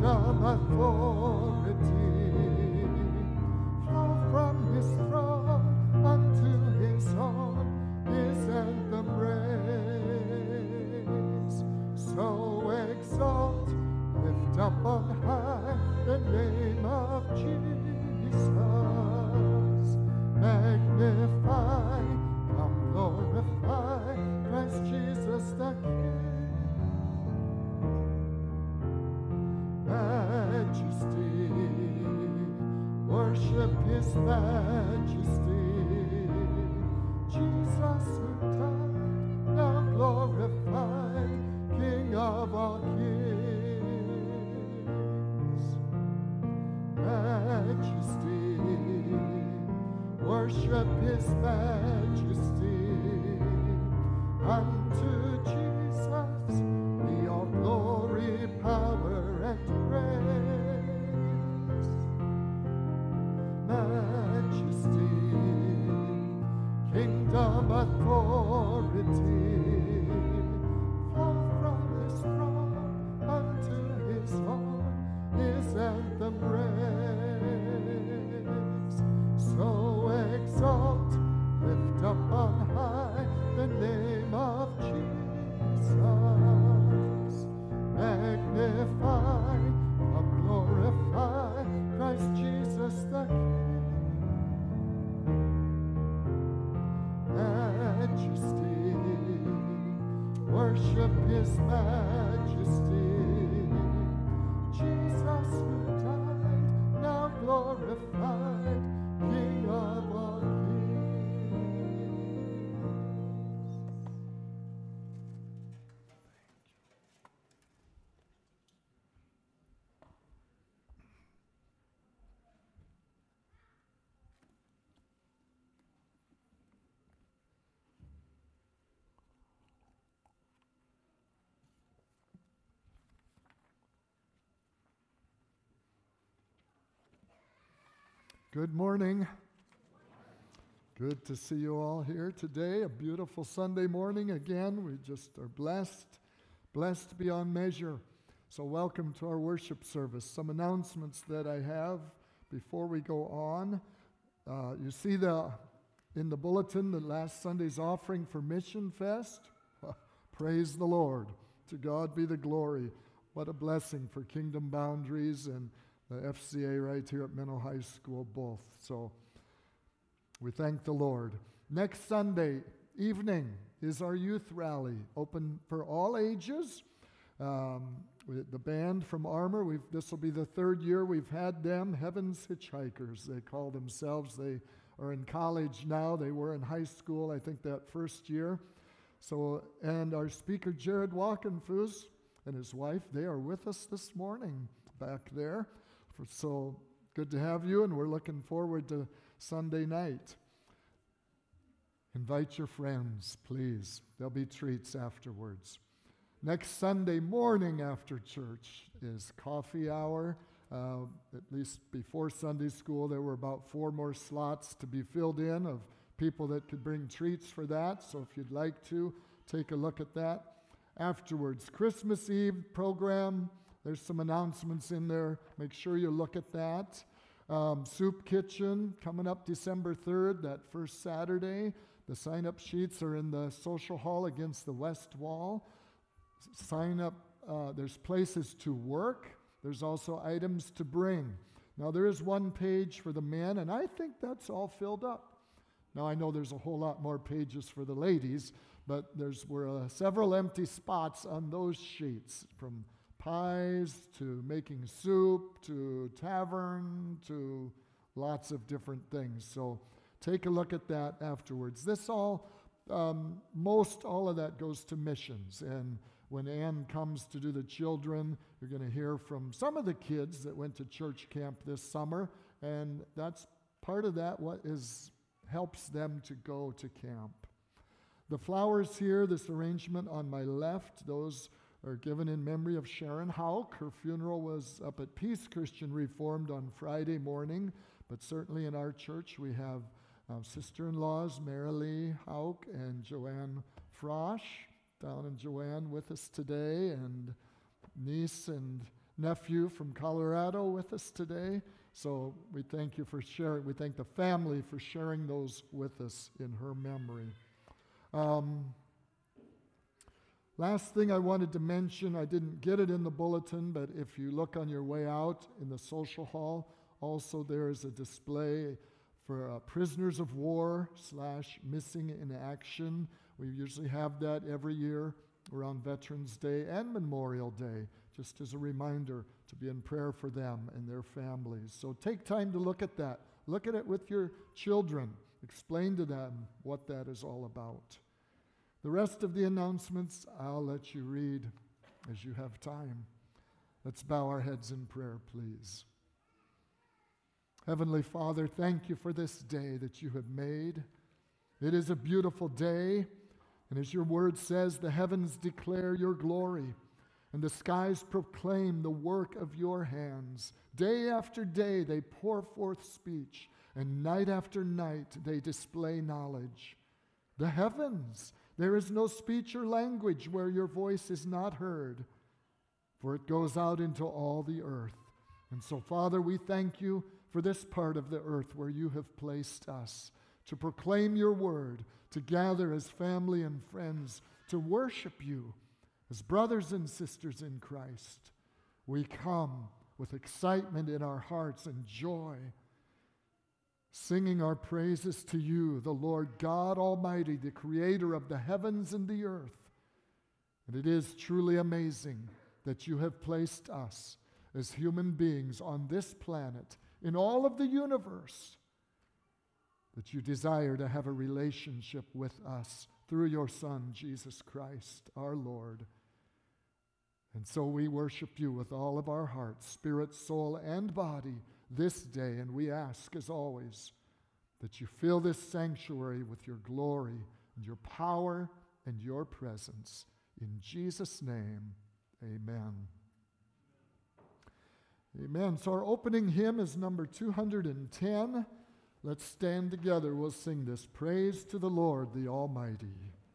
kingdom authority flow from his throne unto his own, his anthem raise. So exalt, lift up on high the name of Jesus. Magnify, come glorify Christ Jesus the King. Majesty, worship his majesty. Jesus who died, now glorified, King of all kings. Majesty, worship his majesty. Unto Jesus be all glory, power, and praise. Majesty, kingdom authority, flow from his throne unto his own, his anthem raise. So exalt, lift up on high the name of Jesus. Magnify, come glorify Christ Jesus the King. Majesty, worship his majesty. Jesus who died, now glorified, King of all kings. Good morning. Good to see you all here today. A beautiful Sunday morning again. We just are blessed beyond measure. So welcome to our worship service. Some announcements that I have before we go on. You see in the bulletin the last Sunday's offering for Mission Fest. Praise the Lord. To God be the glory. What a blessing for Kingdom Boundaries and the FCA right here at Minnow High School both. So we thank the Lord. Next Sunday evening is our youth rally, open for all ages. The band from Armor, this will be the third year we've had them, Heaven's Hitchhikers, they call themselves. They are in college now. They were in high school, I think, that first year. So, and our speaker, Jared Walkenfuss, and his wife, they are with us this morning back there. So good to have you, and we're looking forward to Sunday night. Invite your friends, please. There'll be treats afterwards. Next Sunday morning after church is coffee hour. At least before Sunday school, there were about 4 more slots to be filled in of people that could bring treats for that. So if you'd like to, take a look at that. Afterwards, Christmas Eve program. There's some announcements in there. Make sure you look at that. Soup Kitchen coming up December 3rd, that first Saturday. The sign-up sheets are in the social hall against the west wall. Sign up. There's places to work. There's also items to bring. Now, there is one page for the men, and I think that's all filled up. Now, I know there's a whole lot more pages for the ladies, but were several empty spots on those sheets, from pies to making soup to tavern to lots of different things. So take a look at that afterwards. Most all of that goes to missions. And when Ann comes to do the children, you're going to hear from some of the kids that went to church camp this summer. And that's part of that, helps them to go to camp. The flowers here, this arrangement on my left, those are given in memory of Sharon Hauk. Her funeral was up at Peace Christian Reformed on Friday morning, but certainly in our church we have sister-in-laws Marilee Hauk and Joanne Frosch down in Joanne with us today, and niece and nephew from Colorado with us today. So we thank you for sharing. We thank the family for sharing those with us in her memory. Last thing I wanted to mention, I didn't get it in the bulletin, but if you look on your way out in the social hall, also there is a display for prisoners of war / missing in action. We usually have that every year around Veterans Day and Memorial Day, just as a reminder to be in prayer for them and their families. So take time to look at that. Look at it with your children. Explain to them what that is all about. The rest of the announcements, I'll let you read as you have time. Let's bow our heads in prayer, please. Heavenly Father, thank you for this day that you have made. It is a beautiful day, and as your word says, the heavens declare your glory, and the skies proclaim the work of your hands. Day after day they pour forth speech, and night after night they display knowledge. The heavens, there is no speech or language where your voice is not heard, for it goes out into all the earth. And so, Father, we thank you for this part of the earth where you have placed us, to proclaim your word, to gather as family and friends, to worship you as brothers and sisters in Christ. We come with excitement in our hearts and joy, singing our praises to you, the Lord God Almighty, the creator of the heavens and the earth. And it is truly amazing that you have placed us as human beings on this planet, in all of the universe, that you desire to have a relationship with us through your Son, Jesus Christ, our Lord. And so we worship you with all of our hearts, spirit, soul, and body this day, and we ask, as always, that you fill this sanctuary with your glory and your power and your presence. In Jesus' name, amen. Amen. So our opening hymn is number 210. Let's stand together. We'll sing this. Praise to the Lord, the Almighty.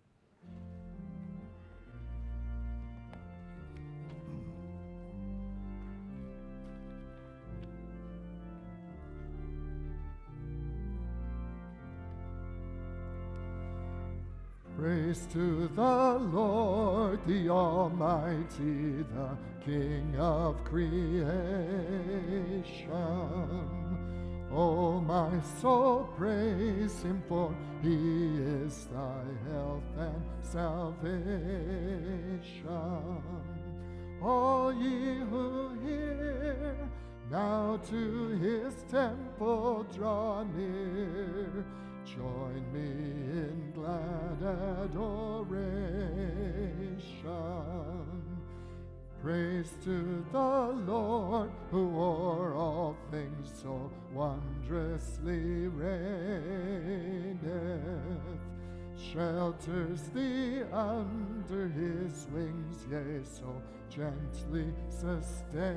Praise to the Lord, the Almighty, the King of creation. O my soul, praise him, for he is thy health and salvation. All ye who hear, now to his temple draw near. Join me in glad adoration. Praise to the Lord, who o'er all things so wondrously reigneth, shelters thee under his wings, yea, so gently sustaineth.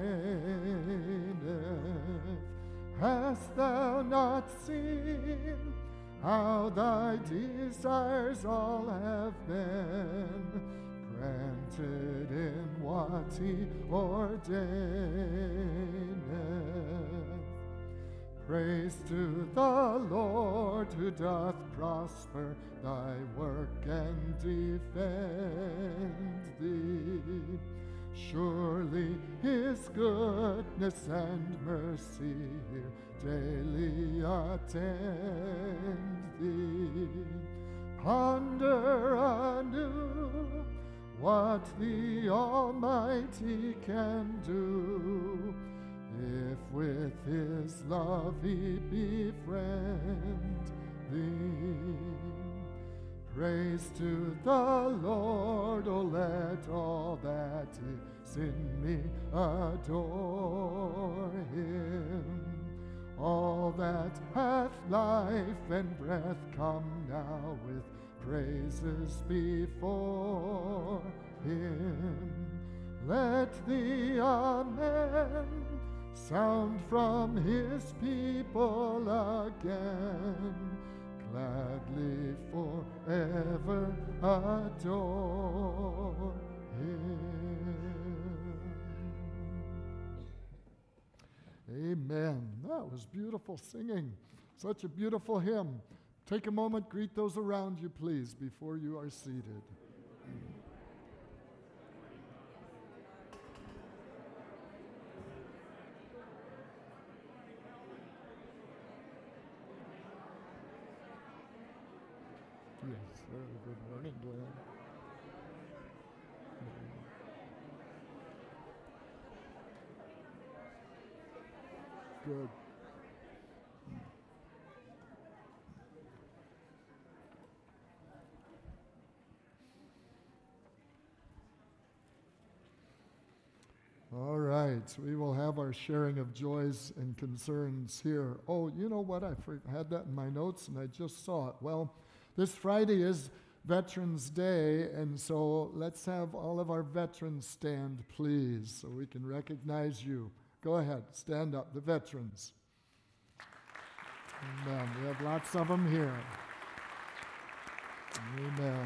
Hast thou not seen how thy desires all have been granted in what he ordaineth? Praise to the Lord, who doth prosper thy work and defend thee. Surely his goodness and mercy here daily attend thee. Ponder anew what the Almighty can do, if with his love he befriend thee. Praise to the Lord, oh let all that is in me adore him. All that hath life and breath, come now with praises before him. Let the Amen sound from his people again, gladly forever adore him. Amen. That was beautiful singing. Such a beautiful hymn. Take a moment, greet those around you, please, before you are seated. Yes, good morning, Glenn. Good. All right, we will have our sharing of joys and concerns here. Oh, you know what? I had that in my notes and I just saw it. Well, this Friday is Veterans Day, and so let's have all of our veterans stand, please, so we can recognize you. Go ahead, stand up, the veterans. Amen. We have lots of them here. Amen.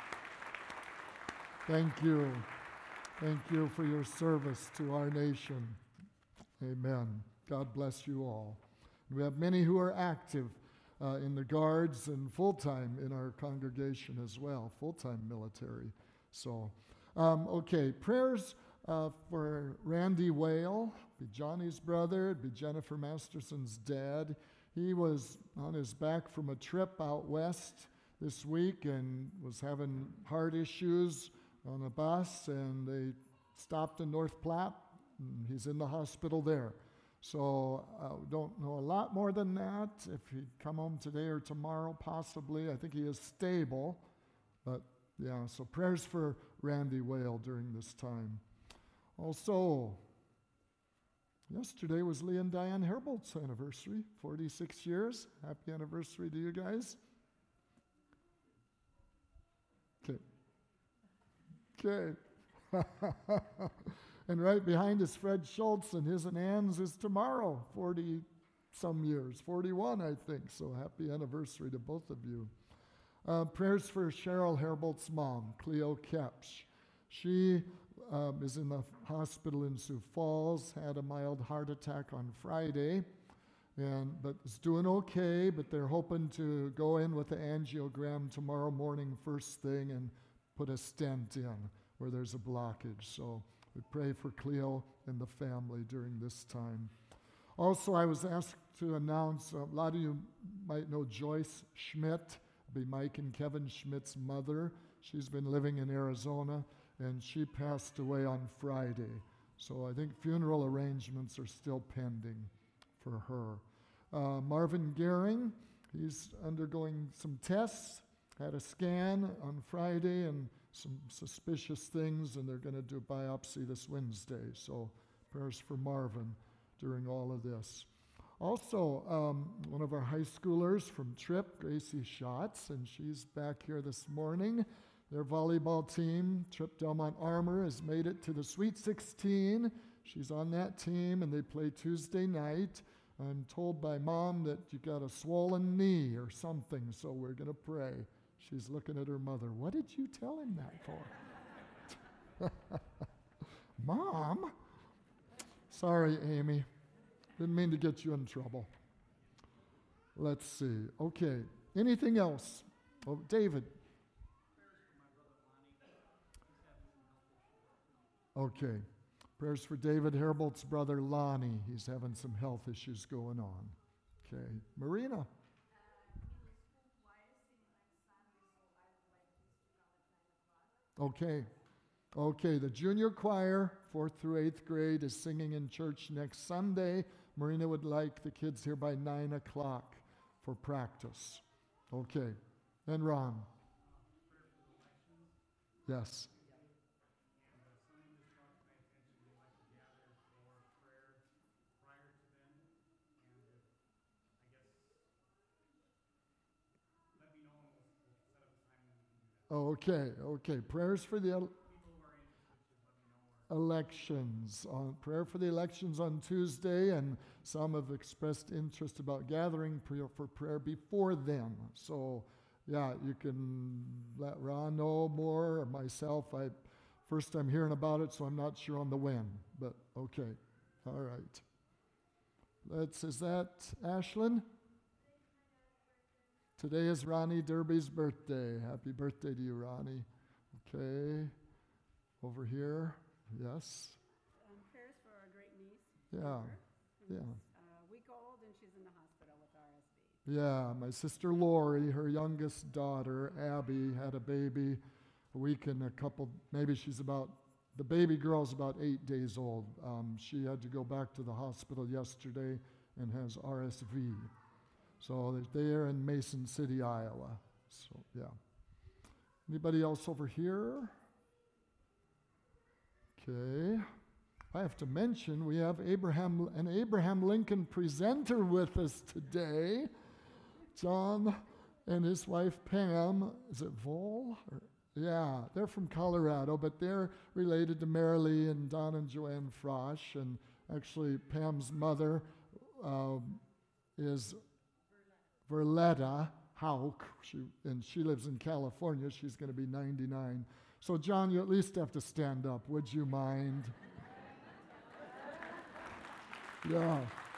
Thank you. Thank you for your service to our nation. Amen. God bless you all. We have many who are active in the guards and full-time in our congregation as well, full-time military. So, okay, prayers for Randy Whale, be Johnny's brother, it'd be Jennifer Masterson's dad. He was on his back from a trip out west this week and was having heart issues on a bus, and they stopped in North Platte, and he's in the hospital there. So don't know a lot more than that. If he'd come home today or tomorrow, possibly. I think he is stable. But yeah, so prayers for Randy Whale during this time. Also, yesterday was Lee and Diane Herbold's anniversary, 46 years. Happy anniversary to you guys. Okay. And right behind is Fred Schultz, and his and Ann's is tomorrow, 40-some years, 41, I think. So happy anniversary to both of you. Prayers for Cheryl Herbold's mom, Cleo Kepsch. She is in the hospital in Sioux Falls, had a mild heart attack on Friday, but is doing okay, but they're hoping to go in with the angiogram tomorrow morning first thing and put a stent in where there's a blockage. So we pray for Cleo and the family during this time. Also, I was asked to announce, a lot of you might know Joyce Schmidt, be Mike and Kevin Schmidt's mother. She's been living in Arizona, and she passed away on Friday. So I think funeral arrangements are still pending for her. Marvin Gehring, he's undergoing some tests. Had a scan on Friday and some suspicious things, and they're going to do a biopsy this Wednesday. So prayers for Marvin during all of this. Also, one of our high schoolers from Tripp, Gracie Schatz, and she's back here this morning. Their volleyball team, Tripp Delmont Armor, has made it to the Sweet 16. She's on that team, and they play Tuesday night. I'm told by Mom that you got a swollen knee or something, so we're going to pray. She's looking at her mother. What did you tell him that for? Mom? Sorry, Amy. Didn't mean to get you in trouble. Let's see. Okay. Anything else? Oh, David. Okay. Prayers for David Herbold's brother, Lonnie. He's having some health issues going on. Okay. Marina. Okay. Okay, the junior choir, 4th through 8th grade, is singing in church next Sunday. Marina would like the kids here by 9 o'clock for practice. Okay. And Ron? Yes. Okay. Prayers for the elections. Prayer for the elections on Tuesday, and some have expressed interest about gathering for prayer before then. So, yeah, you can let Ron know more, or myself. First time hearing about it, so I'm not sure on the when, but okay. All right. Is that Ashlyn? Today is Ronnie Derby's birthday. Happy birthday to you, Ronnie. Okay. Over here. Yes. Prayers for our great niece. Yeah. Yeah. A week old, and she's in the hospital with RSV. Yeah, my sister Lori, her youngest daughter, Abby, had a baby a week and a couple, maybe the baby girl's about 8 days old. She had to go back to the hospital yesterday and has RSV. So they're in Mason City, Iowa. So, yeah. Anybody else over here? Okay. I have to mention we have an Abraham Lincoln presenter with us today. John and his wife Pam. Is it Vol? Yeah, they're from Colorado, but they're related to Marilee and Don and Joanne Frosch. And actually, Pam's mother is Verletta Hauk, and she lives in California. She's going to be 99. So, John, you at least have to stand up. Would you mind? Yeah.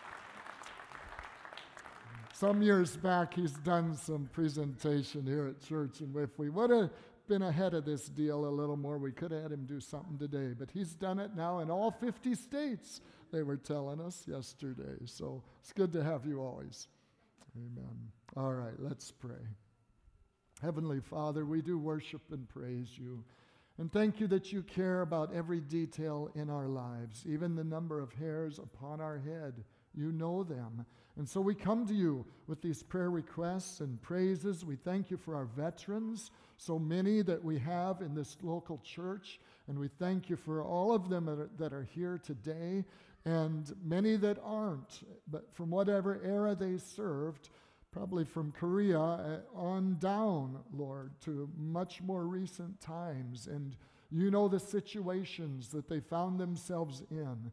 Some years back, he's done some presentation here at church, and if we would have been ahead of this deal a little more, we could have had him do something today. But he's done it now in all 50 states, they were telling us yesterday. So it's good to have you always. Amen. All right, let's pray. Heavenly Father, we do worship and praise you. And thank you that you care about every detail in our lives, even the number of hairs upon our head. You know them. And so we come to you with these prayer requests and praises. We thank you for our veterans, so many that we have in this local church. And we thank you for all of them that are here today and many that aren't, but from whatever era they served, probably from Korea on down, Lord, to much more recent times. And you know the situations that they found themselves in.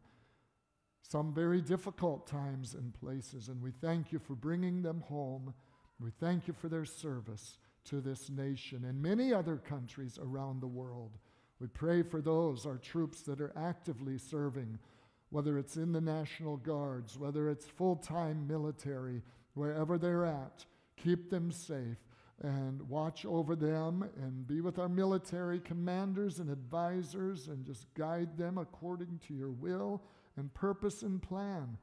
Some very difficult times and places, and we thank you for bringing them home. We thank you for their service to this nation and many other countries around the world. We pray for those, our troops that are actively serving, whether it's in the National Guards, whether it's full-time military, wherever they're at. Keep them safe and watch over them and be with our military commanders and advisors and just guide them according to your will and purpose and plan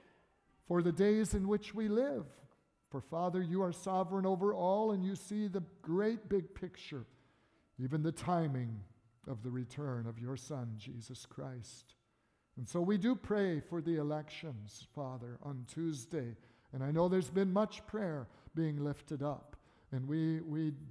for the days in which we live. For Father, you are sovereign over all, and you see the great big picture, even the timing of the return of your Son, Jesus Christ. And so we do pray for the elections, Father, on Tuesday. And I know there's been much prayer being lifted up. And we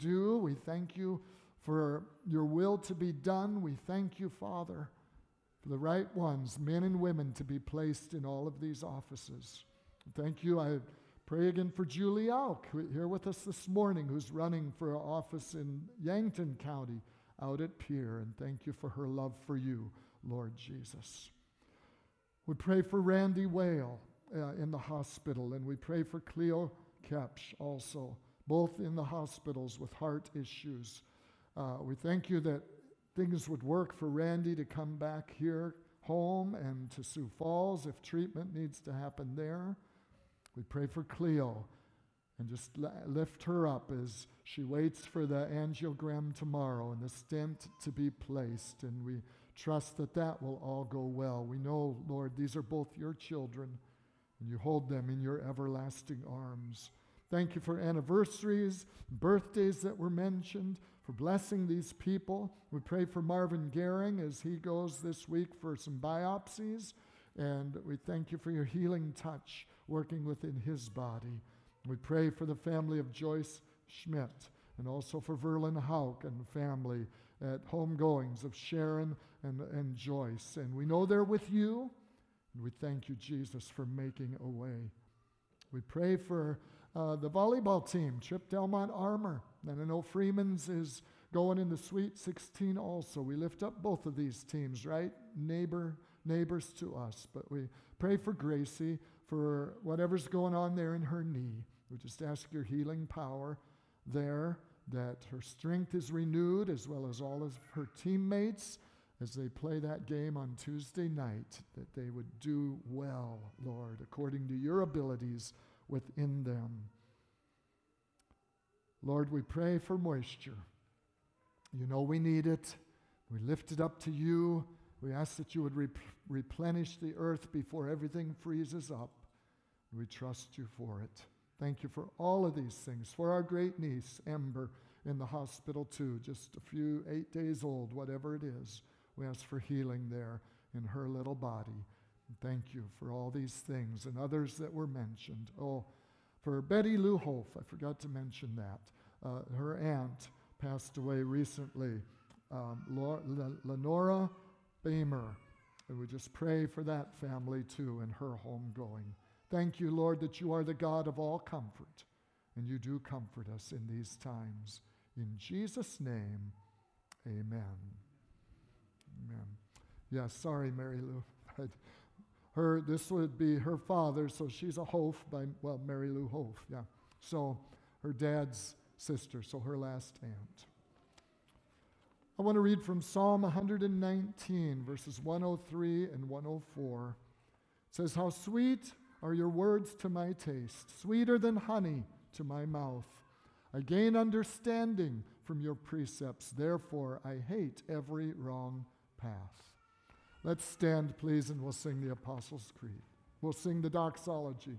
thank you for your will to be done. We thank you, Father, for the right ones, men and women, to be placed in all of these offices. Thank you. I pray again for Julie Auk, here with us this morning, who's running for an office in Yankton County out at Pierre. And thank you for her love for you, Lord Jesus. We pray for Randy Whale in the hospital, and we pray for Cleo Kepsch also, both in the hospitals with heart issues. We thank you that things would work for Randy to come back here home and to Sioux Falls if treatment needs to happen there. We pray for Cleo and just lift her up as she waits for the angiogram tomorrow and the stent to be placed. And we trust that that will all go well. We know, Lord, these are both your children, and you hold them in your everlasting arms. Thank you for anniversaries, birthdays that were mentioned, for blessing these people. We pray for Marvin Gehring as he goes this week for some biopsies, and we thank you for your healing touch working within his body. We pray for the family of Joyce Schmidt, and also for Verlin Hauk and family at homegoings of Sharon and Joyce. And we know they're with you, and we thank you, Jesus, for making a way. We pray for the volleyball team, Trip Delmont Armor. And I know Freeman's is going in the Sweet 16 also. We lift up both of these teams, right? Neighbors to us. But we pray for Gracie, for whatever's going on there in her knee. We just ask your healing power there, that her strength is renewed, as well as all of her teammates, as they play that game on Tuesday night, that they would do well, Lord, according to your abilities within them. Lord, we pray for moisture. You know we need it. We lift it up to you. We ask that you would replenish the earth before everything freezes up. We trust you for it. Thank you for all of these things. For our great niece, Ember, in the hospital too, just 8 days old, whatever it is. We ask for healing there in her little body. And thank you for all these things and others that were mentioned. Oh, for Betty Lou Hof, I forgot to mention that. Her aunt passed away recently, Lenora Bamer. And we just pray for that family too and her homegoing. Thank you, Lord, that you are the God of all comfort, and you do comfort us in these times. In Jesus' name, amen. Amen. Yeah, sorry, Mary Lou. This would be her father, so she's a Hof Mary Lou Hof, yeah. So her dad's sister, so her last aunt. I want to read from Psalm 119, verses 103 and 104. It says, "How sweet are your words to my taste, sweeter than honey to my mouth. I gain understanding from your precepts, therefore I hate every wrong path." Let's stand, please, and we'll sing the Apostles' Creed. We'll sing the doxology.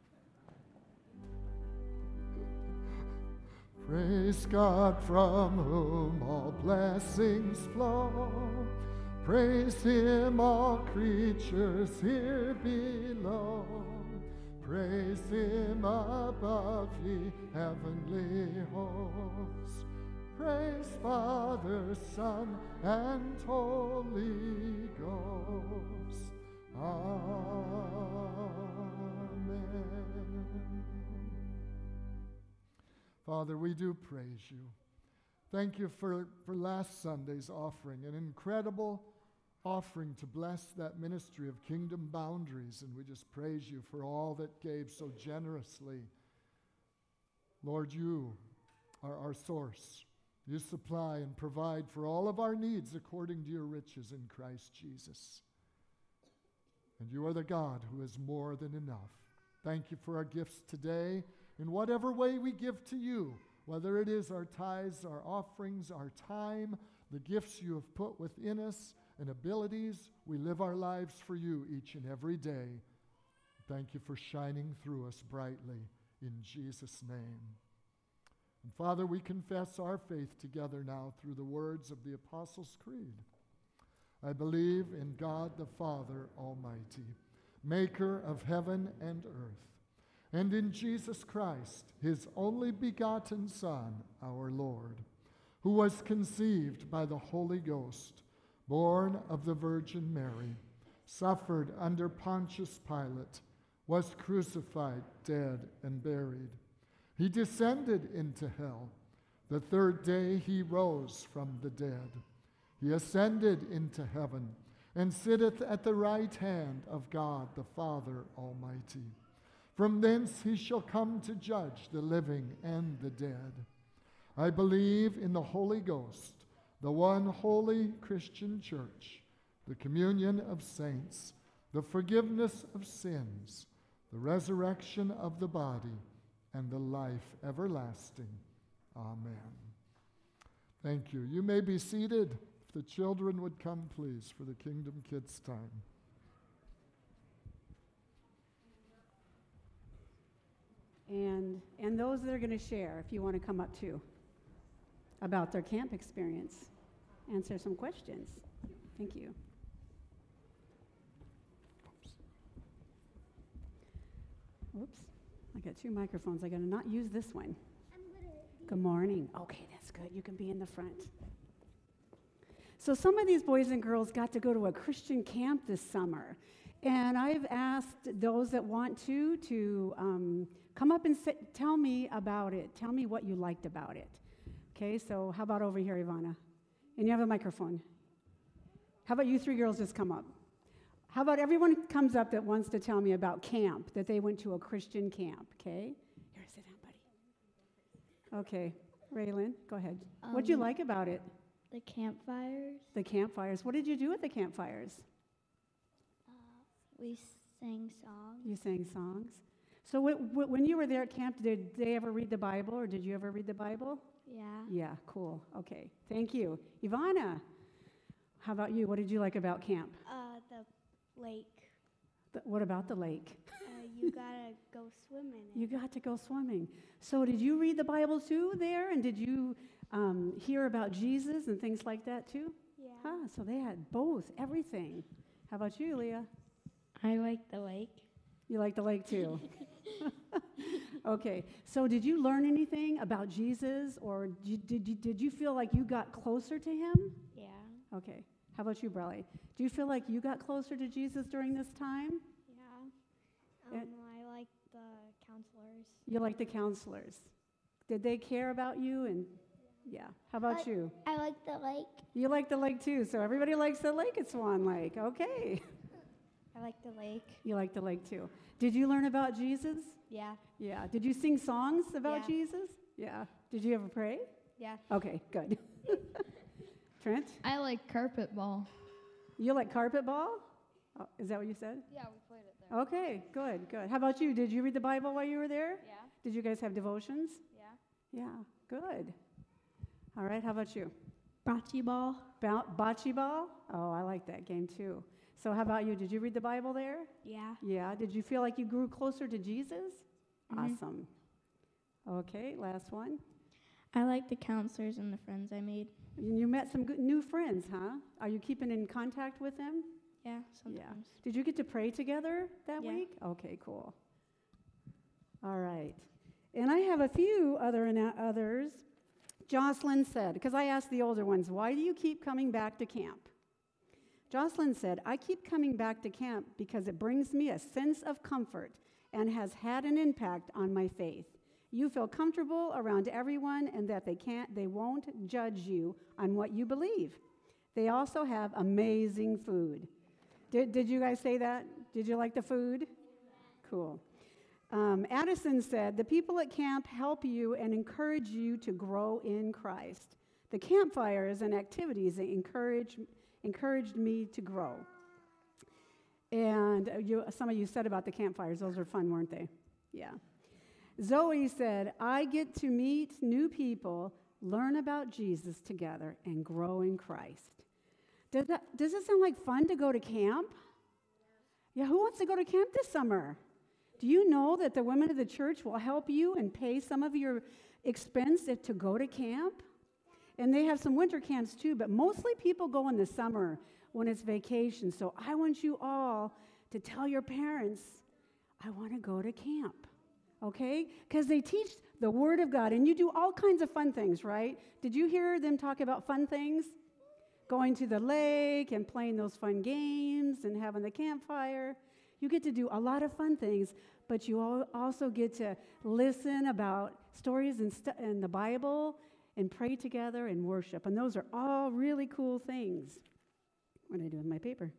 Praise God from whom all blessings flow. Praise him, all creatures here below. Praise him above, ye heavenly hosts. Praise Father, Son, and Holy Ghost. Amen. Father, we do praise you. Thank you for last Sunday's offering, an incredible offering to bless that ministry of Kingdom Boundaries, and we just praise you for all that gave so generously. Lord, you are our source. You supply and provide for all of our needs according to your riches in Christ Jesus. And you are the God who is more than enough. Thank you for our gifts today. In whatever way we give to you, whether it is our tithes, our offerings, our time, the gifts you have put within us, and abilities, we live our lives for you each and every day. Thank you for shining through us brightly in Jesus' name. And Father, we confess our faith together now through the words of the Apostles' Creed. I believe in God the Father Almighty, maker of heaven and earth, and in Jesus Christ, his only begotten Son, our Lord, who was conceived by the Holy Ghost, born of the Virgin Mary, suffered under Pontius Pilate, was crucified, dead, and buried. He descended into hell. The third day he rose from the dead. He ascended into heaven and sitteth at the right hand of God the Father Almighty. From thence he shall come to judge the living and the dead. I believe in the Holy Ghost, the one holy Christian church, the communion of saints, the forgiveness of sins, the resurrection of the body, and the life everlasting. Amen. Thank you. You may be seated. If the children would come, please, for the Kingdom Kids time. And those that are going to share, if you want to come up too, about their camp experience, answer some questions. Thank you. Oops, I got two microphones. I got to not use this one. Good morning. Okay, that's good. You can be in the front. So some of these boys and girls got to go to a Christian camp this summer. And I've asked those that want to come up and tell me about it. Tell me what you liked about it. Okay, so how about over here, Ivana? And you have a microphone. How about you three girls just come up? How about everyone comes up that wants to tell me about camp, that they went to a Christian camp, okay? Here, sit down, buddy. Okay, Raylan, go ahead. What'd you like about it? The campfires. The campfires. What did you do at the campfires? We sang songs. You sang songs. So when you were there at camp, did they ever read the Bible, or did you ever read the Bible? Yeah. Yeah, cool. Okay, thank you. Ivana, how about you? What did you like about camp? The lake. What about the lake? You gotta go swimming. You got to go swimming. So did you read the Bible too there? And did you hear about Jesus and things like that too? Yeah. So they had both, everything. How about you, Leah? I like the lake. You like the lake too? Okay. So did you learn anything about Jesus, or did you feel like you got closer to him? Yeah. Okay. How about you, Bradley? Do you feel like you got closer to Jesus during this time? Yeah. I like the counselors. You like the counselors. Did they care about you? And yeah. How about you? I like the lake. You like the lake too. So everybody likes the lake at Swan Lake. Okay. I like the lake. You like the lake too. Did you learn about Jesus? Yeah. Yeah. Did you sing songs about Yeah. Jesus? Yeah. Did you ever pray? Yeah. Okay, good. Trent? I like carpet ball. You like carpet ball? Oh, is that what you said? Yeah, we played it there. Okay, good. How about you? Did you read the Bible while you were there? Yeah. Did you guys have devotions? Yeah. Yeah, good. All right, how about you? Bocce ball. Bocce ball? Oh, I like that game too. So how about you? Did you read the Bible there? Yeah. Yeah. Did you feel like you grew closer to Jesus? Mhm. Awesome. Okay, last one. I like the counselors and the friends I made. You met some good new friends, huh? Are you keeping in contact with them? Yeah, sometimes. Did you get to pray together that Yeah. week? Okay, cool. All right. And I have a few others. Jocelyn said, because I asked the older ones, why do you keep coming back to camp? Jocelyn said, I keep coming back to camp because it brings me a sense of comfort and has had an impact on my faith. You feel comfortable around everyone and that they won't judge you on what you believe. They also have amazing food. Did you guys say that? Did you like the food? Cool. Addison said, the people at camp help you and encourage you to grow in Christ. The campfires and activities encouraged me to grow. And some of you said about the campfires, those are fun, weren't they? Yeah. Zoe said, I get to meet new people, learn about Jesus together, and grow in Christ. Does it sound like fun to go to camp? Yeah, who wants to go to camp this summer? Do you know that the women of the church will help you and pay some of your expense to go to camp? And they have some winter camps too, but mostly people go in the summer when it's vacation. So I want you all to tell your parents, I want to go to camp, okay? Because they teach the Word of God, and you do all kinds of fun things, right? Did you hear them talk about fun things? Going to the lake and playing those fun games and having the campfire. You get to do a lot of fun things, but you also get to listen about stories in the Bible and pray together and worship. And those are all really cool things. What did I do with my paper?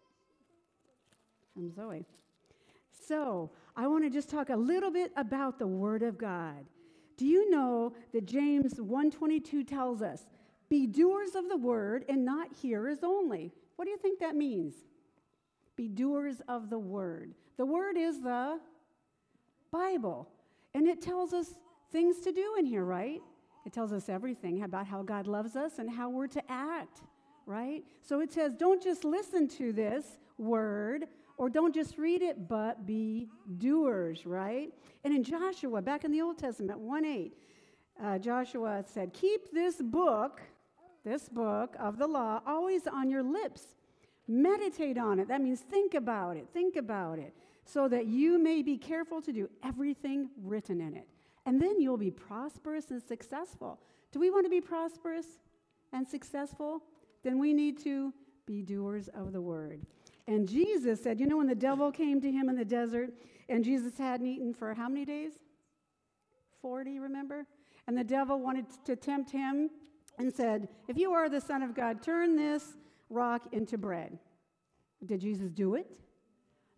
From Zoe. So I want to just talk a little bit about the Word of God. Do you know that James 1:22 tells us, be doers of the word and not hearers only? What do you think that means? Be doers of the word. The word is the Bible. And it tells us things to do in here, right? It tells us everything about how God loves us and how we're to act, right? So it says, don't just listen to this word or don't just read it, but be doers, right? And in Joshua, back in the Old Testament, 1:8, Joshua said, keep this book of the law always on your lips. Meditate on it. That means think about it, so that you may be careful to do everything written in it. And then you'll be prosperous and successful. Do we want to be prosperous and successful? Then we need to be doers of the word. And Jesus said, when the devil came to him in the desert, and Jesus hadn't eaten for how many days? 40, remember? And the devil wanted to tempt him and said, if you are the Son of God, turn this rock into bread. Did Jesus do it?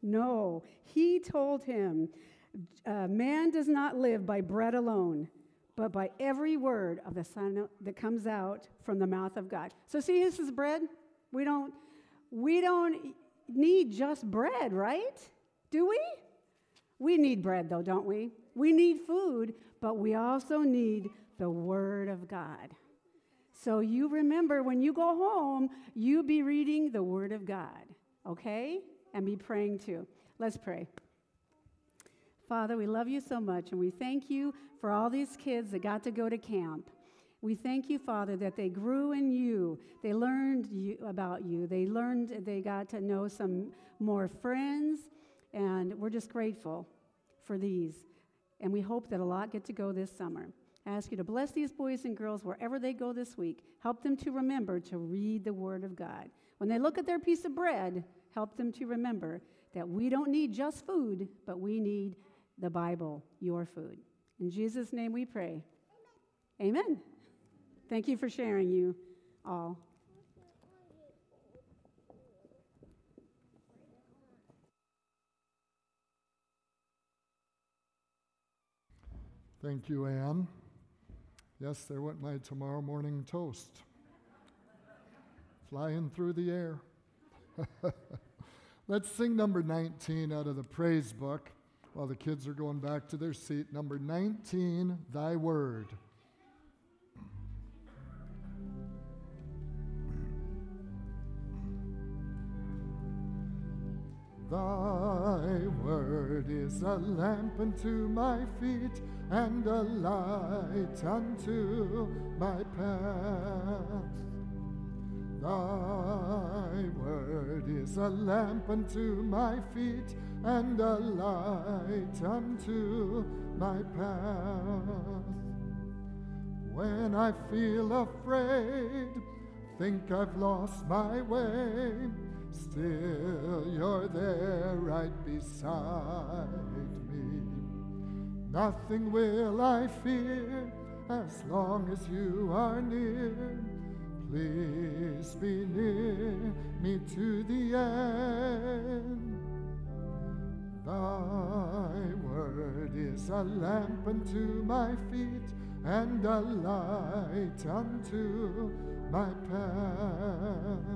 No. He told him, man does not live by bread alone, but by every word of the Son that comes out from the mouth of God. So see, this is bread. We don't need just bread, right? Do we? We need bread, though, don't we? We need food, but we also need the Word of God. So you remember when you go home, you be reading the Word of God, okay? And be praying too. Let's pray. Father, we love you so much, and we thank you for all these kids that got to go to camp. We thank you, Father, that they grew in you. They learned about you. They got to know some more friends, and we're just grateful for these. And we hope that a lot get to go this summer. I ask you to bless these boys and girls wherever they go this week. Help them to remember to read the Word of God. When they look at their piece of bread, help them to remember that we don't need just food, but we need the Bible, your food. In Jesus' name we pray. Amen. Thank you for sharing, you all. Thank you, Ann. Yes, there went my tomorrow morning toast. Flying through the air. Let's sing number 19 out of the praise book while the kids are going back to their seat. Number 19, Thy Word. Thy word is a lamp unto my feet and a light unto my path. Thy word is a lamp unto my feet and a light unto my path. When I feel afraid, think I've lost my way, still you're there right beside me. Nothing will I fear as long as you are near. Please be near me to the end. Thy word is a lamp unto my feet and a light unto my path.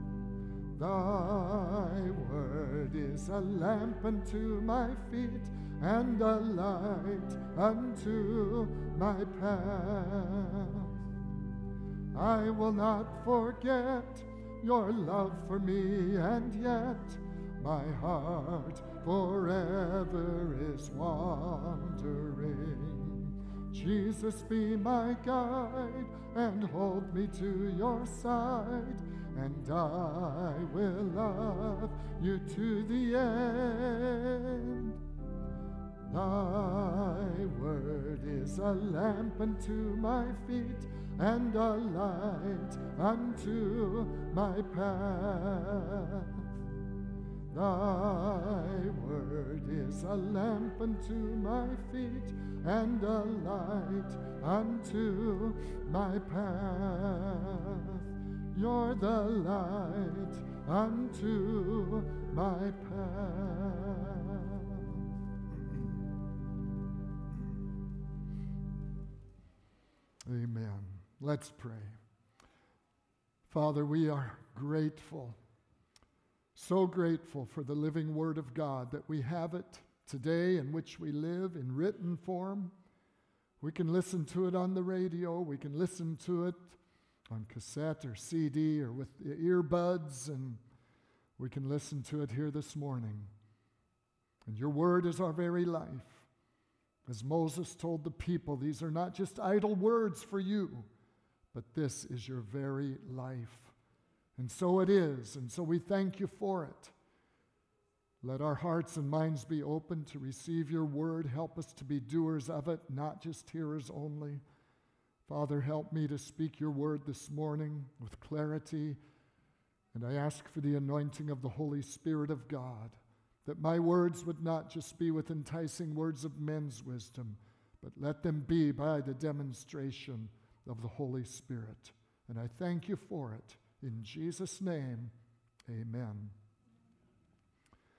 Thy word is a lamp unto my feet and a light unto my path. I will not forget your love for me, and yet my heart forever is wandering. Jesus, be my guide and hold me to your side, and I will love you to the end. Thy word is a lamp unto my feet and a light unto my path. Thy word is a lamp unto my feet and a light unto my path. You're the light unto my path. Amen. Let's pray. Father, we are grateful, so grateful for the living Word of God, that we have it today in which we live in written form. We can listen to it on the radio. We can listen to it on cassette or CD or with the earbuds, and we can listen to it here this morning. And your Word is our very life. As Moses told the people, these are not just idle words for you, but this is your very life. And so it is, and so we thank you for it. Let our hearts and minds be open to receive your word. Help us to be doers of it, not just hearers only. Father, help me to speak your word this morning with clarity, and I ask for the anointing of the Holy Spirit of God, that my words would not just be with enticing words of men's wisdom, but let them be by the demonstration of the Holy Spirit. And I thank you for it. In Jesus' name, amen.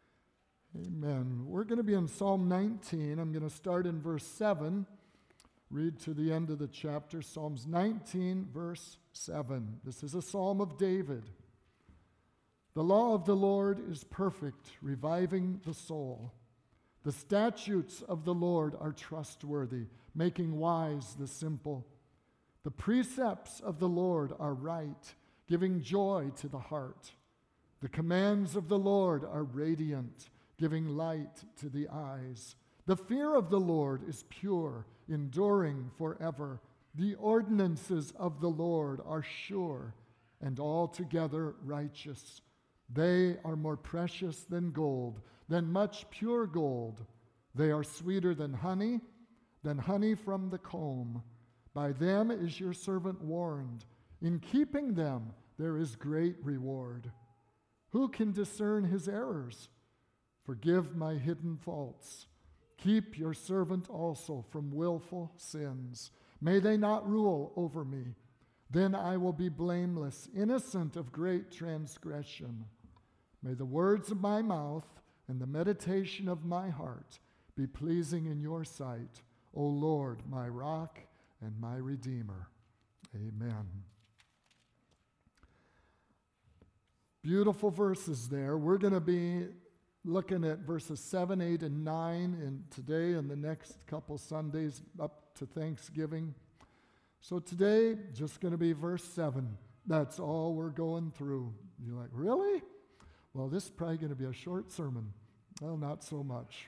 Amen. We're going to be in Psalm 19. I'm going to start in verse 7, read to the end of the chapter, Psalms 19, verse 7. This is a psalm of David. The law of the Lord is perfect, reviving the soul. The statutes of the Lord are trustworthy, making wise the simple. The precepts of the Lord are right, giving joy to the heart. The commands of the Lord are radiant, giving light to the eyes. The fear of the Lord is pure, enduring forever. The ordinances of the Lord are sure and altogether righteous. They are more precious than gold, than much pure gold. They are sweeter than honey from the comb. By them is your servant warned. In keeping them there is great reward. Who can discern his errors? Forgive my hidden faults. Keep your servant also from willful sins. May they not rule over me. Then I will be blameless, innocent of great transgression. May the words of my mouth and the meditation of my heart be pleasing in your sight, O Lord, my rock and my redeemer. Amen. Beautiful verses there. We're going to be looking at verses 7, 8, and 9 today and the next couple Sundays up to Thanksgiving. So today, just going to be verse 7. That's all we're going through. You're like, really? Well, this is probably going to be a short sermon. Well, not so much.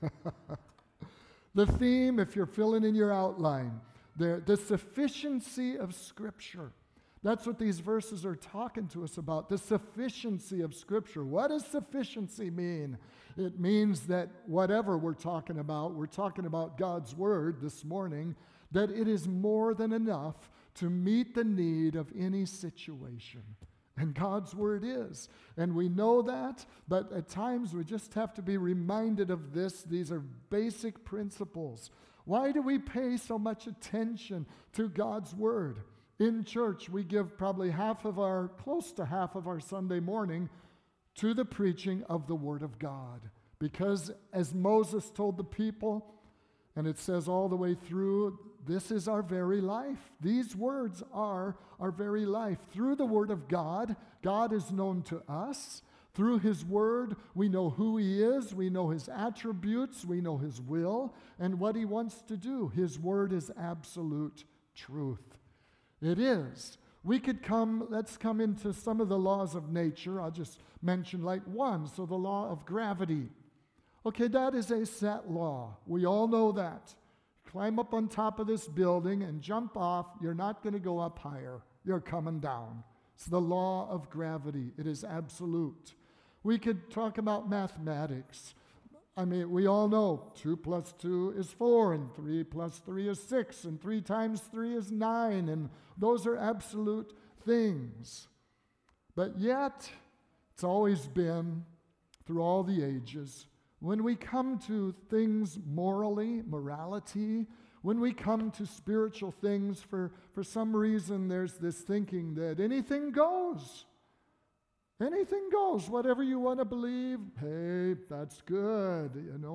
The theme, if you're filling in your outline, the sufficiency of Scripture. That's what these verses are talking to us about, the sufficiency of Scripture. What does sufficiency mean? It means that whatever we're talking about God's Word this morning, that it is more than enough to meet the need of any situation. And God's Word is. And we know that, but at times we just have to be reminded of this. These are basic principles. Why do we pay so much attention to God's Word? In church, we give probably close to half of our Sunday morning to the preaching of the Word of God. Because as Moses told the people, and it says all the way through, this is our very life. These words are our very life. Through the Word of God, God is known to us. Through His Word, we know who He is, we know His attributes, we know His will, and what He wants to do. His Word is absolute truth. It is. Let's come into some of the laws of nature. I'll just mention like one. So the law of gravity. Okay, that is a set law. We all know that. Climb up on top of this building and jump off. You're not going to go up higher. You're coming down. It's the law of gravity. It is absolute. We could talk about mathematics. I mean, we all know 2 plus 2 is 4, and 3 plus 3 is 6, and 3 times 3 is 9, and those are absolute things. But yet, it's always been, through all the ages, when we come to things morality, when we come to spiritual things, for some reason there's this thinking that anything goes. Anything goes. Whatever you want to believe, hey, that's good,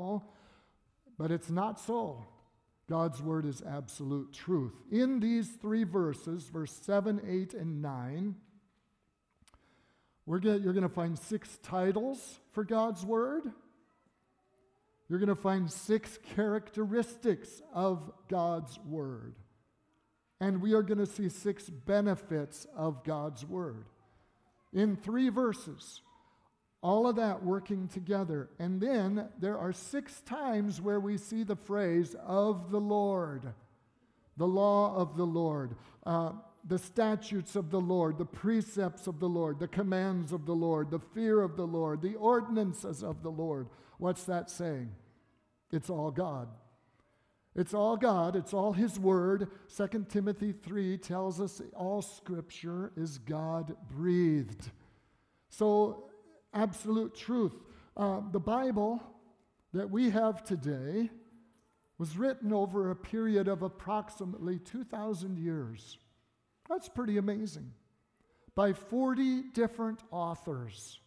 But it's not so. God's Word is absolute truth. In these 3 verses, verse 7, 8, and 9, you're going to find 6 titles for God's Word. You're going to find 6 characteristics of God's Word. And we are going to see 6 benefits of God's Word. In 3 verses, all of that working together. And then there are 6 times where we see the phrase of the Lord, the law of the Lord, the statutes of the Lord, the precepts of the Lord, the commands of the Lord, the fear of the Lord, the ordinances of the Lord. What's that saying? It's all God. It's all God. It's all His Word. 2 Timothy 3 tells us all Scripture is God-breathed. So, absolute truth. The Bible that we have today was written over a period of approximately 2,000 years. That's pretty amazing. By 40 different authors.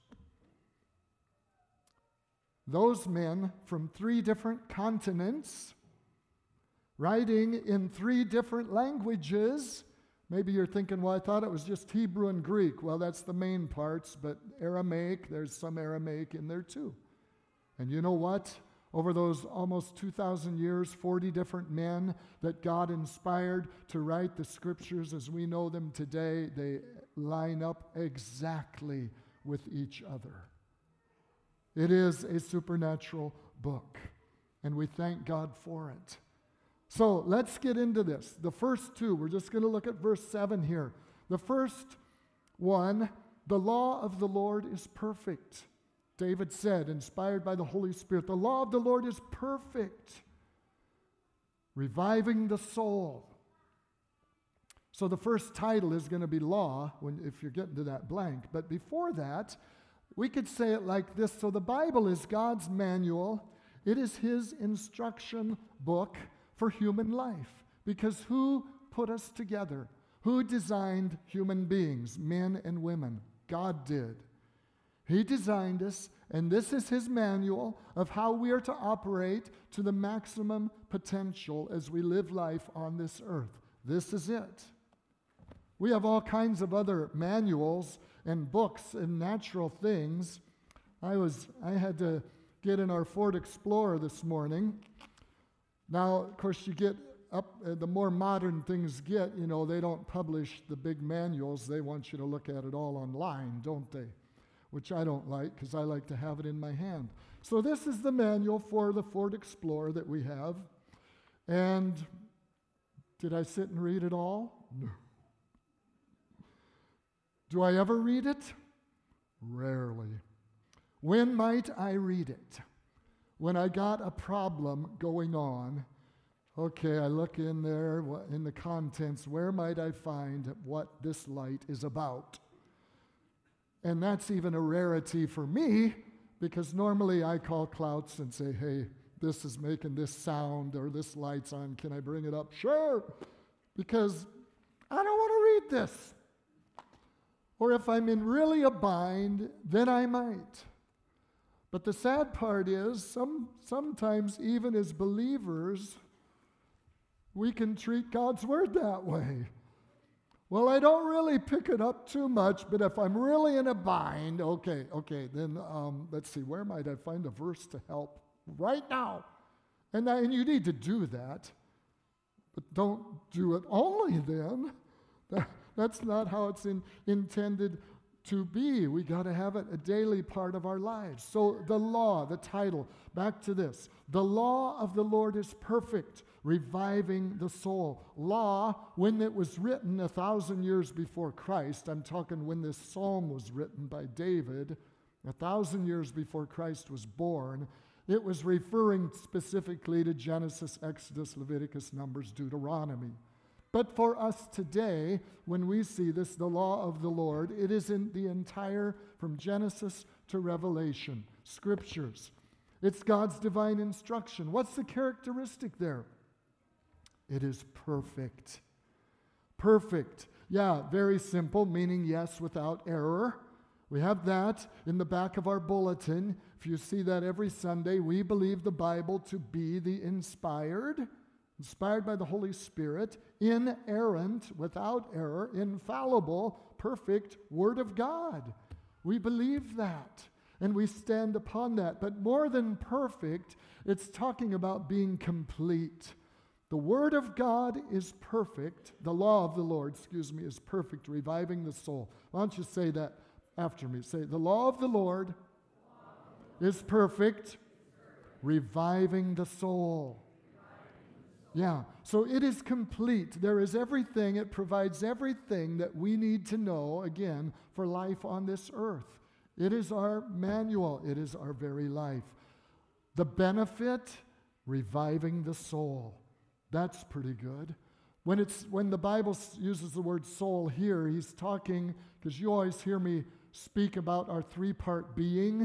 Those men from 3 different continents writing in 3 different languages. Maybe you're thinking, well, I thought it was just Hebrew and Greek. Well, that's the main parts, but Aramaic, there's some Aramaic in there too. And you know what? Over those almost 2,000 years, 40 different men that God inspired to write the scriptures as we know them today, they line up exactly with each other. It is a supernatural book, and we thank God for it. So let's get into this. The first 2, we're just going to look at verse 7 here. The first one, the law of the Lord is perfect. David said, inspired by the Holy Spirit, the law of the Lord is perfect, reviving the soul. So the first title is going to be law, if you're getting to that blank. But before that, we could say it like this. So the Bible is God's manual. It is His instruction book for human life. Because who put us together? Who designed human beings, men and women? God did. He designed us, and this is His manual of how we are to operate to the maximum potential as we live life on this earth. This is it. We have all kinds of other manuals and books and natural things. I had to get in our Ford Explorer this morning. Now, of course, you get up, the more modern things get, they don't publish the big manuals. They want you to look at it all online, don't they? Which I don't like, because I like to have it in my hand. So this is the manual for the Ford Explorer that we have. And did I sit and read it all? No. Do I ever read it? Rarely. When might I read it? When I got a problem going on. Okay, I look in there, in the contents, where might I find what this light is about? And that's even a rarity for me, because normally I call Clouts and say, hey, this is making this sound, or this light's on, can I bring it up? Sure, because I don't want to read this. Or if I'm in really a bind, then I might. But the sad part is, sometimes even as believers, we can treat God's word that way. Well, I don't really pick it up too much, but if I'm really in a bind, okay, then let's see, where might I find a verse to help right now? And you need to do that, but don't do it only then. That's not how it's intended to be. We got to have it a daily part of our lives. So the law, the title, back to this. The law of the Lord is perfect, reviving the soul. Law, when it was written 1,000 years before Christ, I'm talking when this psalm was written by David, 1,000 years before Christ was born, it was referring specifically to Genesis, Exodus, Leviticus, Numbers, Deuteronomy. But for us today, when we see this, the law of the Lord, it is in the entire, from Genesis to Revelation, scriptures. It's God's divine instruction. What's the characteristic there? It is perfect. Perfect. Yeah, very simple, meaning yes, without error. We have that in the back of our bulletin. If you see that every Sunday, we believe the Bible to be the inspired by the Holy Spirit, inerrant, without error, infallible, perfect Word of God. We believe that, and we stand upon that. But more than perfect, it's talking about being complete. The Word of God is perfect. The law of the Lord, is perfect, reviving the soul. Why don't you say that after me? Say, the law of the Lord is perfect, reviving the soul. Yeah, so it is complete. There is everything. It provides everything that we need to know, again, for life on this earth. It is our manual. It is our very life. The benefit, reviving the soul. That's pretty good. When the Bible uses the word soul here, he's talking, because you always hear me speak about our 3-part being.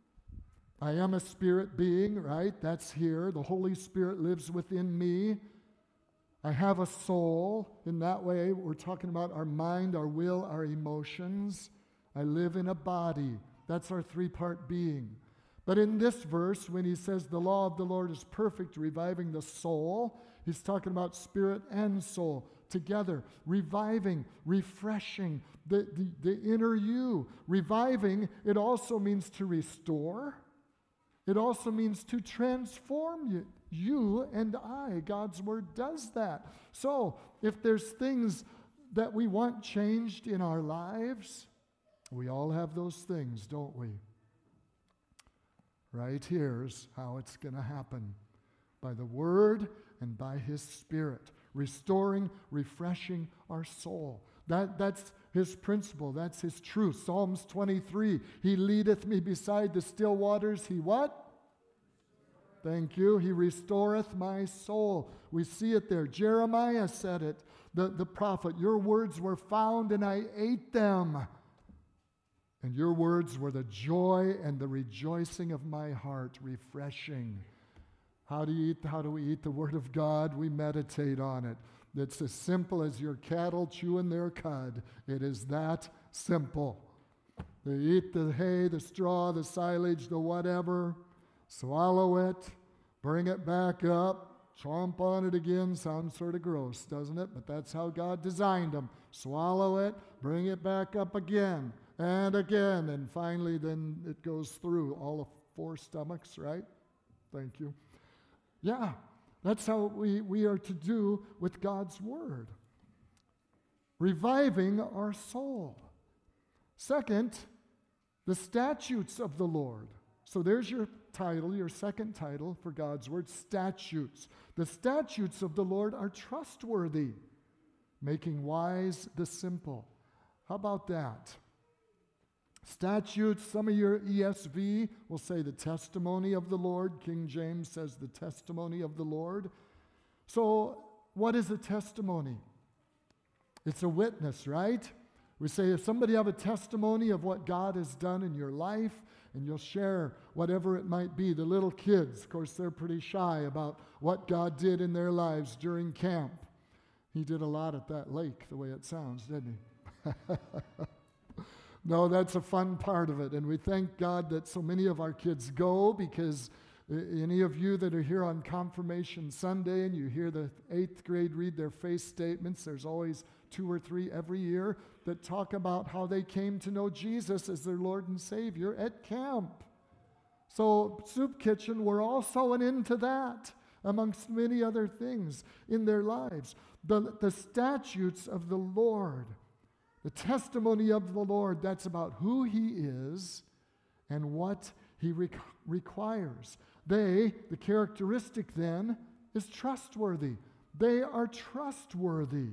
I am a spirit being, right? That's here. The Holy Spirit lives within me. I have a soul. In that way, we're talking about our mind, our will, our emotions. I live in a body. That's our 3-part being. But in this verse, when he says the law of the Lord is perfect, reviving the soul, He's talking about spirit and soul together, reviving, refreshing the inner you. Reviving, it also means to restore. It also means to transform you and I. God's word does that. So, if there's things that we want changed in our lives, we all have those things, don't we? Right here's how it's going to happen. By the Word and by His Spirit. Restoring, refreshing our soul. That's His principle. That's His truth. Psalms 23, He leadeth me beside the still waters. He what? Thank you. He restoreth my soul. We see it there. Jeremiah said it, the prophet. Your words were found and I ate them. And your words were the joy and the rejoicing of my heart, refreshing. How do we eat the Word of God? We meditate on it. It's as simple as your cattle chewing their cud. It is that simple. They eat the hay, the straw, the silage, the whatever, swallow it, bring it back up, chomp on it again. Sounds sort of gross, doesn't it? But that's how God designed them. Swallow it, bring it back up again. And finally then it goes through all the 4 stomachs, right? Thank you. Yeah, that's how we are to do with God's Word. Reviving our soul. Second, the statutes of the Lord. So there's your title, your second title for God's Word, statutes. The statutes of the Lord are trustworthy, making wise the simple. How about that? Statutes, some of your ESV will say the testimony of the Lord. King James says the testimony of the Lord. So, what is a testimony? It's a witness, right? We say if somebody have a testimony of what God has done in your life, and you'll share whatever it might be. The little kids, of course, they're pretty shy about what God did in their lives during camp. He did a lot at that lake, the way it sounds, didn't he? No, that's a fun part of it. And we thank God that so many of our kids go, because any of you that are here on Confirmation Sunday and you hear the 8th grade read their faith statements, there's always 2 or 3 every year that talk about how they came to know Jesus as their Lord and Savior at camp. So Soup Kitchen, we're all sewing into that, amongst many other things in their lives. The statutes of the Lord. The testimony of the Lord, that's about who He is and what He requires. The characteristic then, is trustworthy. They are trustworthy,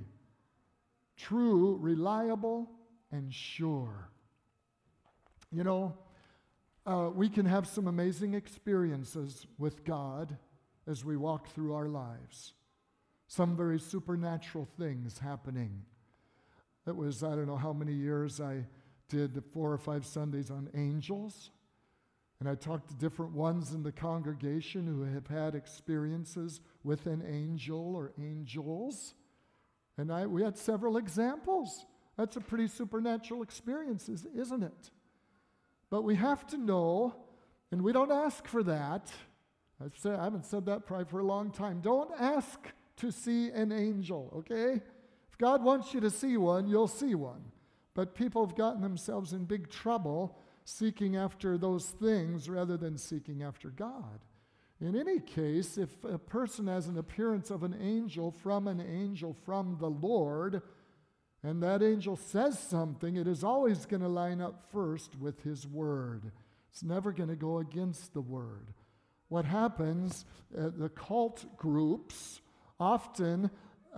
true, reliable, and sure. You know, we can have some amazing experiences with God as we walk through our lives. Some very supernatural things happening. It was, I don't know how many years I did 4 or 5 Sundays on angels. And I talked to different ones in the congregation who have had experiences with an angel or angels. And we had several examples. That's a pretty supernatural experience, isn't it? But we have to know, and we don't ask for that. I haven't said that probably for a long time. Don't ask to see an angel, okay? God wants you to see one, you'll see one. But people have gotten themselves in big trouble seeking after those things rather than seeking after God. In any case, if a person has an appearance of an angel from the Lord, and that angel says something, it is always going to line up first with His Word. It's never going to go against the Word. What happens, the cult groups often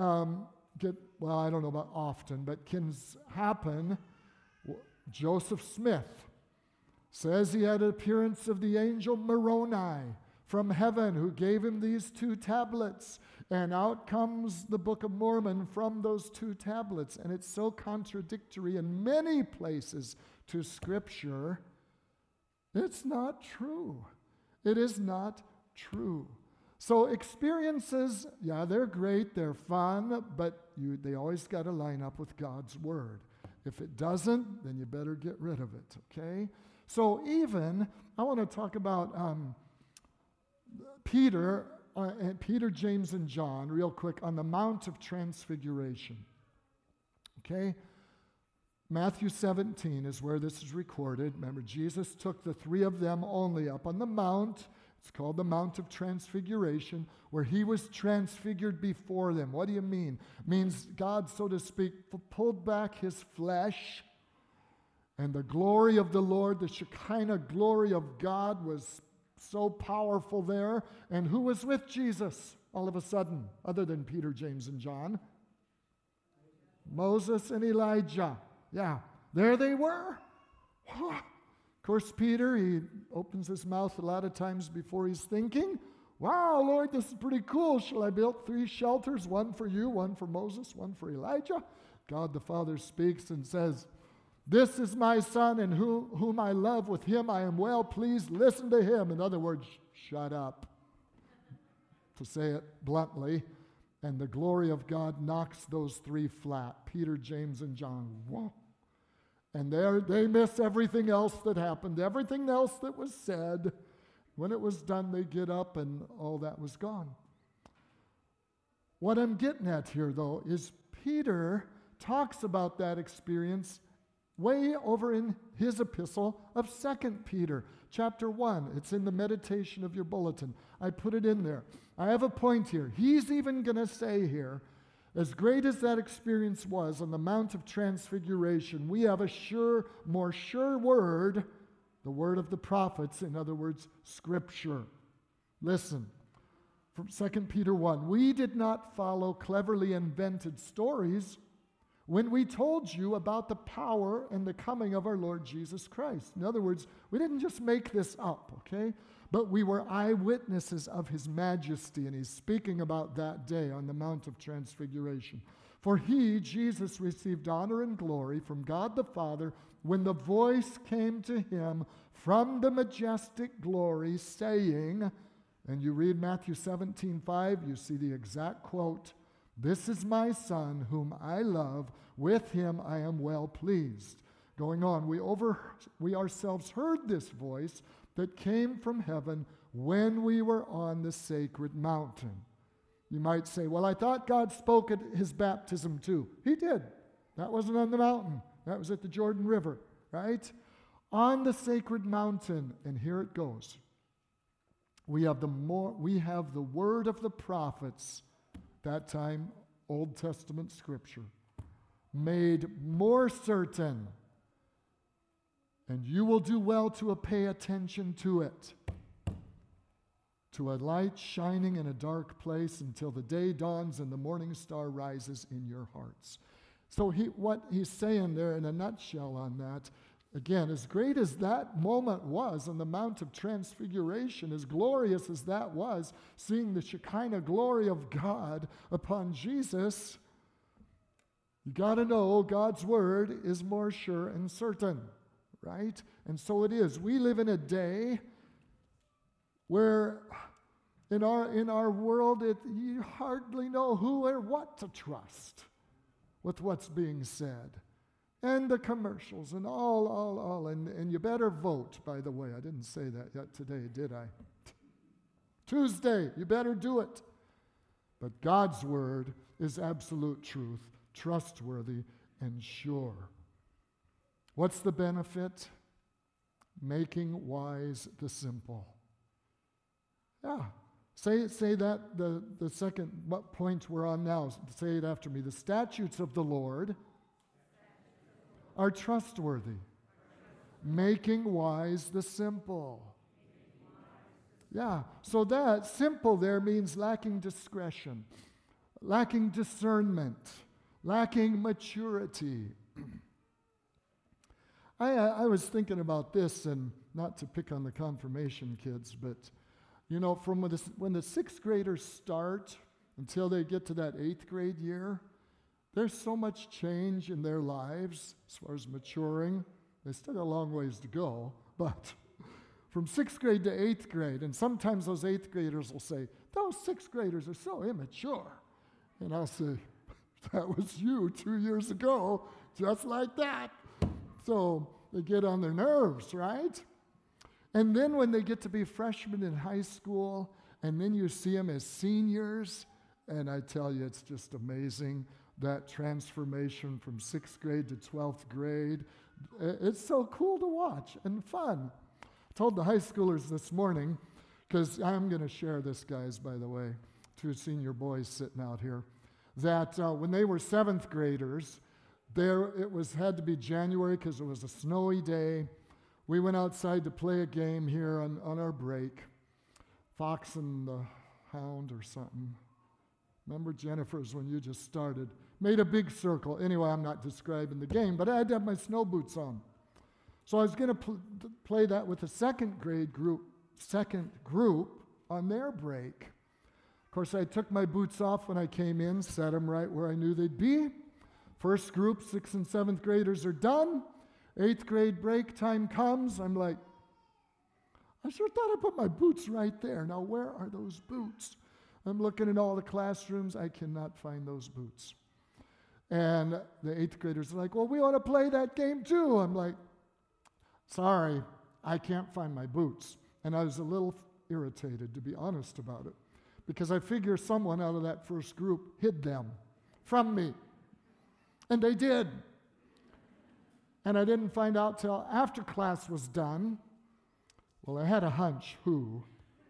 I don't know about often, but can happen. Joseph Smith says he had an appearance of the angel Moroni from heaven who gave him these 2 tablets. And out comes the Book of Mormon from those 2 tablets. And it's so contradictory in many places to Scripture. It's not true. It is not true. So experiences, yeah, they're great, they're fun, but they always got to line up with God's Word. If it doesn't, then you better get rid of it, okay? So I want to talk about Peter and Peter, James, and John, real quick, on the Mount of Transfiguration. Okay? Matthew 17 is where this is recorded. Remember, Jesus took the three of them only up on the mount. It's called the Mount of Transfiguration, where he was transfigured before them. What do you mean? It means God, so to speak, pulled back his flesh, and the glory of the Lord, the Shekinah glory of God, was so powerful there. And who was with Jesus all of a sudden, other than Peter, James, and John? Moses and Elijah. Yeah, there they were. Of course, Peter, he opens his mouth a lot of times before he's thinking. Wow, Lord, this is pretty cool. Shall I build 3 shelters, one for you, one for Moses, one for Elijah? God the Father speaks and says, this is my son in whom I love. With him I am well pleased. Listen to him. In other words, shut up, to say it bluntly. And the glory of God knocks those 3 flat, Peter, James, and John. Whoa. And they miss everything else that happened, everything else that was said. When it was done, they get up and all that was gone. What I'm getting at here, though, is Peter talks about that experience way over in his epistle of 2 Peter, chapter 1. It's in the meditation of your bulletin. I put it in there. I have a point here. He's even going to say here, as great as that experience was on the Mount of Transfiguration, we have a more sure word, the word of the prophets, in other words, Scripture. Listen, from 2 Peter 1, we did not follow cleverly invented stories when we told you about the power and the coming of our Lord Jesus Christ. In other words, we didn't just make this up, okay? But we were eyewitnesses of his majesty, and he's speaking about that day on the Mount of Transfiguration. For he, Jesus, received honor and glory from God the Father when the voice came to him from the majestic glory, saying, and you read Matthew 17:5, you see the exact quote, this is my son whom I love, with him I am well pleased. Going on, we ourselves heard this voice that came from heaven when we were on the sacred mountain. You might say, well, I thought God spoke at his baptism too. He did. That wasn't on the mountain. That was at the Jordan River, right? On the sacred mountain, and here it goes. We have the word of the prophets, that time Old Testament scripture, made more certain. And you will do well to pay attention to it. To a light shining in a dark place until the day dawns and the morning star rises in your hearts. So what he's saying there in a nutshell on that, again, as great as that moment was on the Mount of Transfiguration, as glorious as that was, seeing the Shekinah glory of God upon Jesus, you got to know God's word is more sure and certain. Right? And so it is. We live in a day where in our world you hardly know who or what to trust with what's being said. And the commercials and all. And you better vote, by the way. I didn't say that yet today, did I? Tuesday, you better do it. But God's word is absolute truth, trustworthy and sure. What's the benefit? Making wise the simple. Yeah. Say that, the second point we're on now. Say it after me. The statutes of the Lord are trustworthy. Making wise the simple. Yeah. So that simple there means lacking discretion, lacking discernment, lacking maturity. I was thinking about this, and not to pick on the confirmation kids, but, you know, from when the 6th graders start until they get to that 8th grade year, there's so much change in their lives as far as maturing. They still got a long ways to go, but from 6th grade to 8th grade, and sometimes those 8th graders will say, those 6th graders are so immature. And I'll say, that was you 2 years ago, just like that. So they get on their nerves, right? And then when they get to be freshmen in high school and then you see them as seniors, and I tell you, it's just amazing, that transformation from 6th grade to 12th grade. It's so cool to watch and fun. I told the high schoolers this morning, because I'm going to share this, guys, by the way, 2 senior boys sitting out here, that when they were 7th graders, had to be January because it was a snowy day. We went outside to play a game here on our break, Fox and the Hound or something. Remember, Jennifer's, when you just started, made a big circle. Anyway, I'm not describing the game, but I had to have my snow boots on. So I was going to play that with the second group on their break. Of course, I took my boots off when I came in, set them right where I knew they'd be. First group, 6th and 7th graders are done. 8th grade break time comes. I'm like, I sure thought I put my boots right there. Now, where are those boots? I'm looking in all the classrooms. I cannot find those boots. And the 8th graders are like, well, we want to play that game too. I'm like, sorry, I can't find my boots. And I was a little irritated, to be honest about it, because I figure someone out of that first group hid them from me. And they did. And I didn't find out till after class was done. Well, I had a hunch who.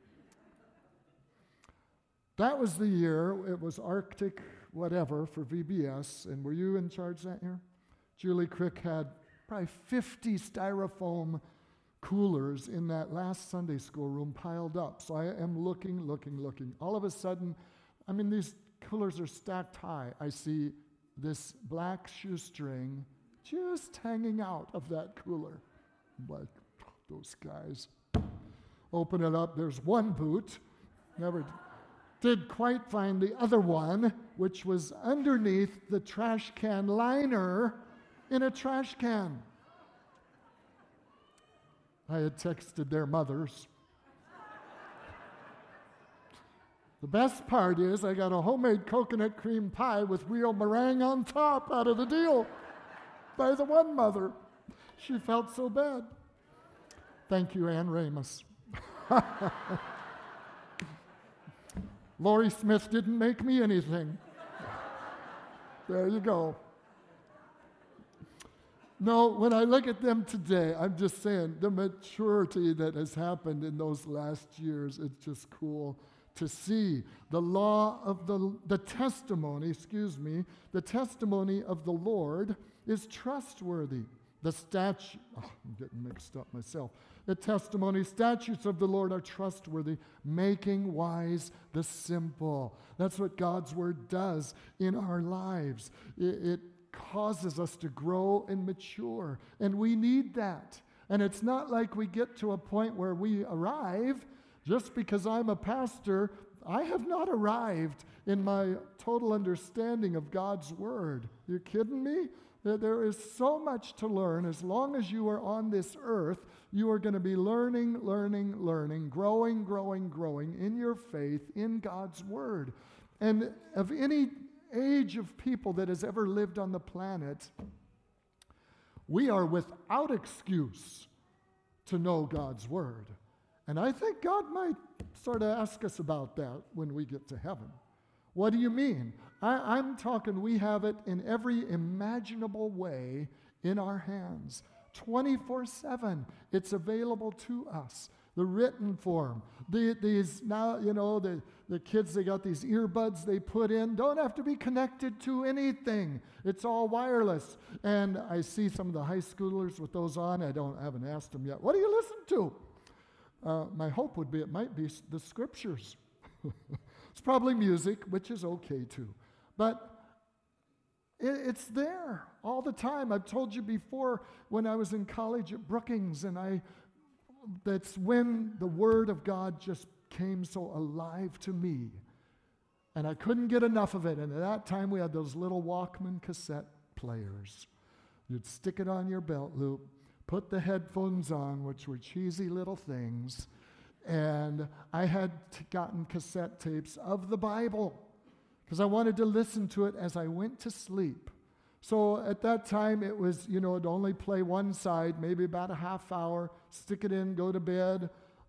That was the year, it was Arctic whatever for VBS, and were you in charge that year? Julie Crick had probably 50 styrofoam coolers in that last Sunday school room piled up. So I am looking. All of a sudden, these coolers are stacked high. I see this black shoestring just hanging out of that cooler. I'm like, those guys. Open it up, there's one boot. Never did quite find the other one, which was underneath the trash can liner in a trash can. I had texted their mothers. The best part is I got a homemade coconut cream pie with real meringue on top out of the deal by the one mother. She felt so bad. Thank you, Ann Ramus. Lori Smith didn't make me anything. There you go. No, when I look at them today, I'm just saying the maturity that has happened in those last years, it's just cool to see. The law of the testimony of the Lord is trustworthy. I'm getting mixed up myself. The statutes of the Lord are trustworthy, making wise the simple. That's what God's word does in our lives. It causes us to grow and mature, and we need that. And it's not like we get to a point where we arrive. Just because I'm a pastor, I have not arrived in my total understanding of God's word. You kidding me? There is so much to learn. As long as you are on this earth, you are going to be learning, growing in your faith in God's word. And of any age of people that has ever lived on the planet, we are without excuse to know God's word. And I think God might sort of ask us about that when we get to heaven. What do you mean? I'm talking we have it in every imaginable way in our hands. 24/7. It's available to us. The written form. These now, the kids, they got these earbuds they put in. Don't have to be connected to anything. It's all wireless. And I see some of the high schoolers with those on. I haven't asked them yet. What do you listen to? My hope would be it might be the scriptures. It's probably music, which is okay too. But it's there all the time. I've told you before, when I was in college at Brookings, and that's when the Word of God just came so alive to me. And I couldn't get enough of it. And at that time, we had those little Walkman cassette players. You'd stick it on your belt loop, put the headphones on, which were cheesy little things, and I had gotten cassette tapes of the Bible because I wanted to listen to it as I went to sleep. So at that time, it was, it'd only play one side, maybe about a half hour, stick it in, go to bed.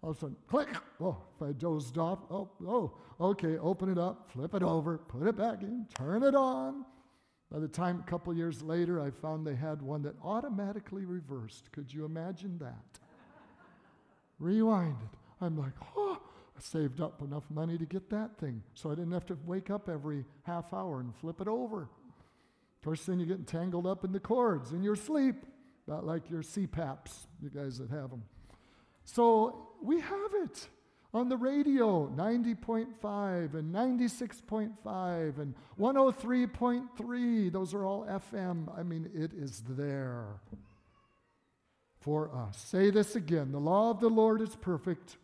All of a sudden, click. Oh, if I dozed off, okay, open it up, flip it over, put it back in, turn it on. By the time a couple years later, I found they had one that automatically reversed. Could you imagine that? Rewind it. I'm like, I saved up enough money to get that thing, so I didn't have to wake up every half hour and flip it over. Of course, then you get tangled up in the cords in your sleep, not like your CPAPs, you guys that have them. So we have it on the radio, 90.5 and 96.5 and 103.3. Those are all FM. I mean, it is there for us. Say this again. The law of the Lord is perfect,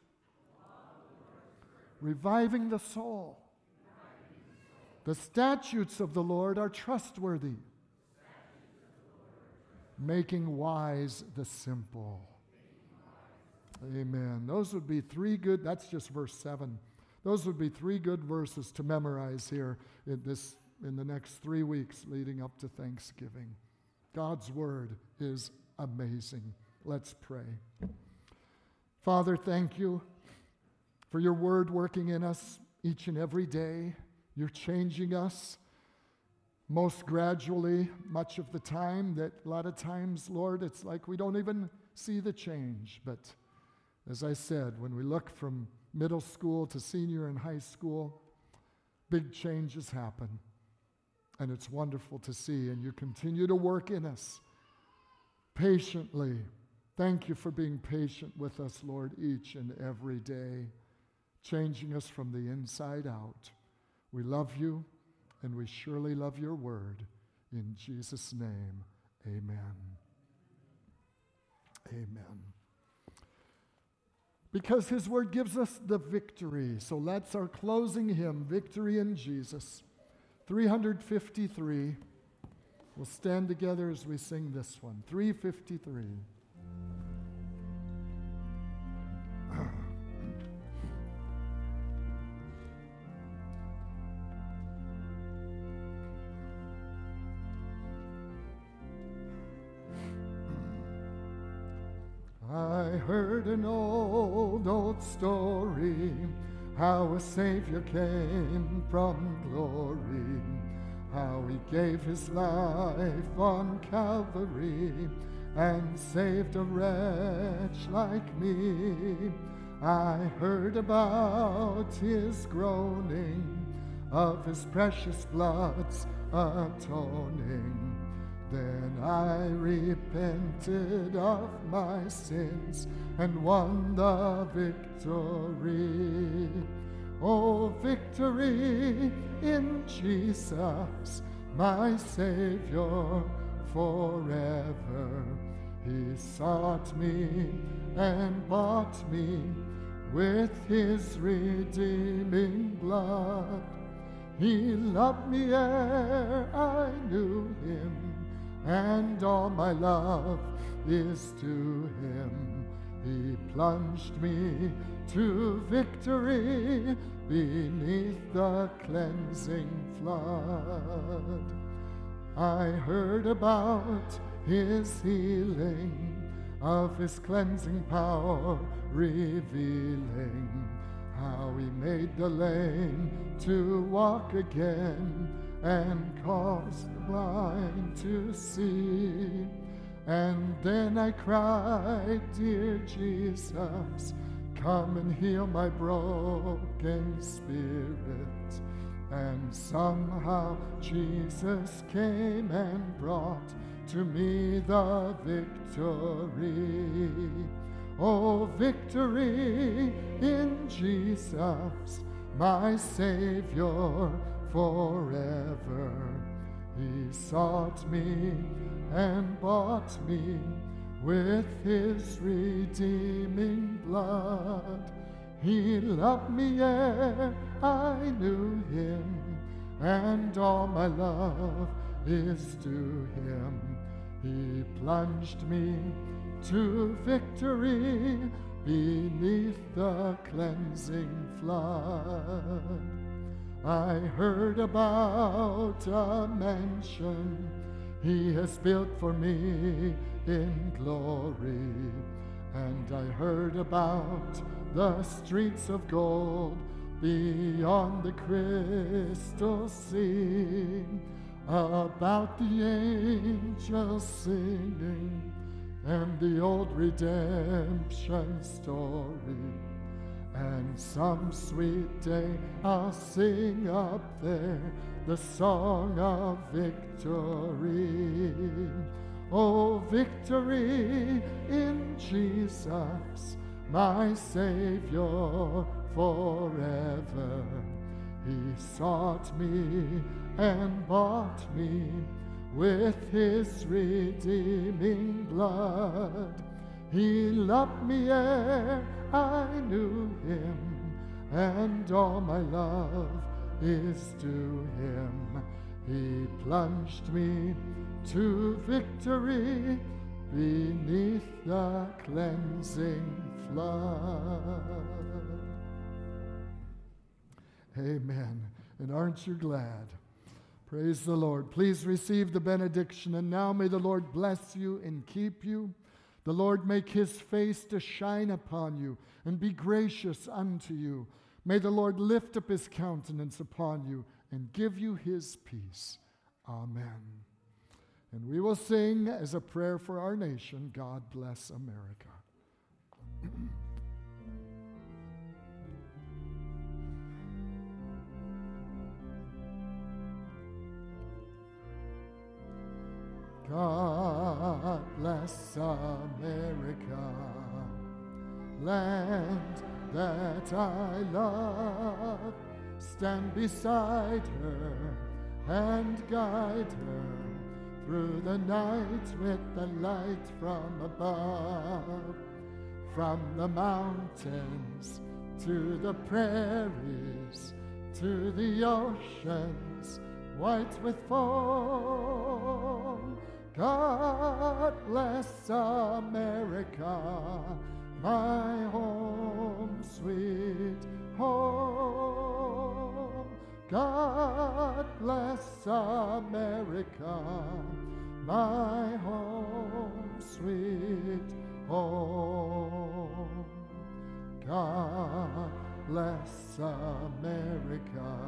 reviving the soul. The statutes of the Lord are trustworthy, making wise the simple. Amen. Those would be that's just verse 7. Those would be 3 good verses to memorize here in the next 3 weeks leading up to Thanksgiving. God's word is amazing. Let's pray. Father, thank you for your word working in us each and every day. You're changing us most gradually, much of the time, that a lot of times, Lord, it's like we don't even see the change. But as I said, when we look from middle school to senior and high school, big changes happen. And it's wonderful to see. And you continue to work in us patiently. Thank you for being patient with us, Lord, each and every day, changing us from the inside out. We love you, and we surely love your word. In Jesus' name, amen. Amen. Because his word gives us the victory. So that's our closing hymn, Victory in Jesus. 353. We'll stand together as we sing this one. 353. I heard an old story, how a Savior came from glory, how he gave his life on Calvary and saved a wretch like me. I heard about his groaning, of his precious blood's atoning. Then I repented of my sins and won the victory. Oh, victory in Jesus, my Savior forever. He sought me and bought me with his redeeming blood. He loved me ere I knew him, and all my love is to him. He plunged me to victory beneath the cleansing flood. I heard about his healing, of his cleansing power revealing, how he made the lame to walk again and caused the blind to see. And then I cried, dear Jesus, come and heal my broken spirit. And somehow Jesus came and brought to me the victory. Oh, victory in Jesus, my Savior forever. He sought me and bought me with his redeeming blood. He loved me ere I knew him, and all my love is to him. He plunged me to victory beneath the cleansing flood. I heard about a mansion he has built for me in glory, and I heard about the streets of gold beyond the crystal sea, about the angels singing and the old redemption story. And some sweet day I'll sing up there the song of victory. Oh, victory in Jesus, my Savior forever. He sought me and bought me with his redeeming blood. He loved me ere I knew him, and all my love is to him. He plunged me to victory beneath the cleansing flood. Amen. And aren't you glad? Praise the Lord. Please receive the benediction. And now may the Lord bless you and keep you. The Lord make his face to shine upon you and be gracious unto you. May the Lord lift up his countenance upon you and give you his peace. Amen. And we will sing as a prayer for our nation, God Bless America. God bless America, land that I love. Stand beside her and guide her through the night with the light from above. From the mountains to the prairies, to the oceans white with foam. God bless America, my home, sweet home. God bless America, my home, sweet home. God bless America,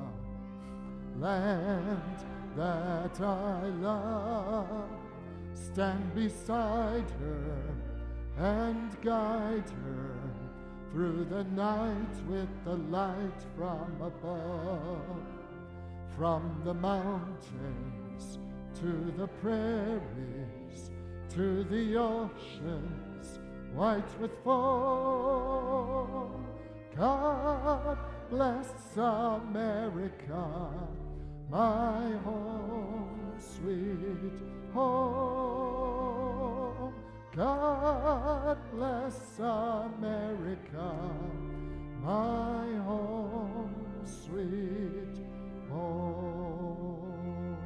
land that I love. Stand beside her and guide her through the night with the light from above. From the mountains to the prairies, to the oceans white with foam. God bless America, my home, sweet home. God bless America, my home, sweet home.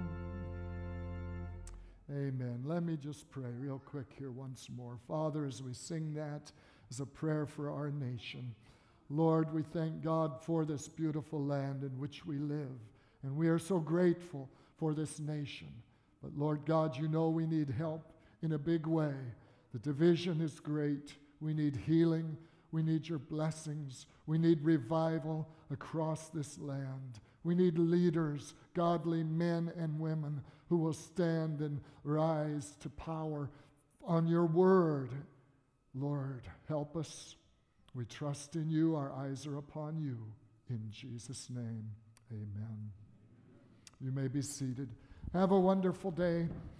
Amen. Let me just pray real quick here once more. Father, as we sing that as a prayer for our nation, Lord, we thank God for this beautiful land in which we live. And we are so grateful for this nation. But Lord God, you know we need help in a big way. The division is great. We need healing. We need your blessings. We need revival across this land. We need leaders, godly men and women who will stand and rise to power on your word. Lord, help us. We trust in you. Our eyes are upon you. In Jesus' name, amen. You may be seated. Have a wonderful day.